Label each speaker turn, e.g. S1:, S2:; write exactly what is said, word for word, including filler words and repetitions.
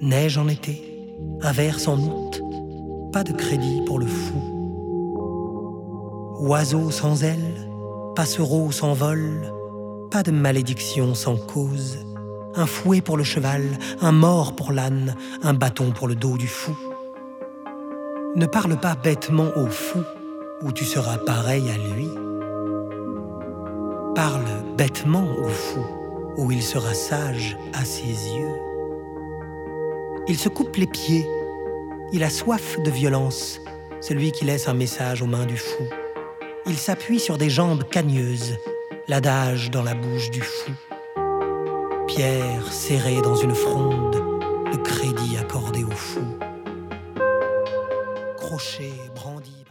S1: neige en été, averse en août, pas de crédit pour le fou. Oiseau sans ailes, passereau sans vol, pas de malédiction sans cause. Un fouet pour le cheval, un mors pour l'âne, un bâton pour le dos du fou. Ne parle pas bêtement au fou, ou tu seras pareil à lui. Parle bêtement au fou, ou il sera sage à ses yeux. Il se coupe les pieds, il a soif de violence, celui qui laisse un message aux mains du fou. Il s'appuie sur des jambes cagneuses, l'adage dans la bouche du fou. Pierre serrée dans une fronde, le crédit accordé au fou. Crochet brandi.